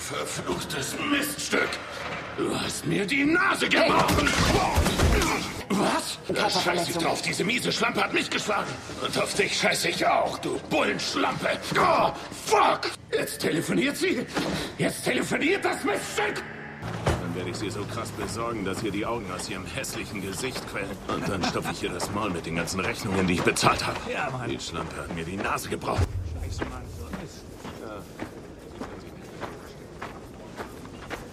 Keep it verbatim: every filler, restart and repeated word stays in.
Verfluchtes Miststück! Du hast mir die Nase gebrochen! Hey. Was? Da scheiß ich drauf, diese miese Schlampe hat mich geschlagen. Und auf dich scheiß ich auch, du Bullenschlampe! Oh, fuck! Jetzt telefoniert sie! Jetzt telefoniert das Miststück! Dann werde ich sie so krass besorgen, dass ihr die Augen aus ihrem hässlichen Gesicht quellen. Und dann stopfe ich ihr das Maul mit den ganzen Rechnungen, die ich bezahlt habe. Ja, Mann. Die Schlampe hat mir die Nase gebrochen. Scheiße, Mann.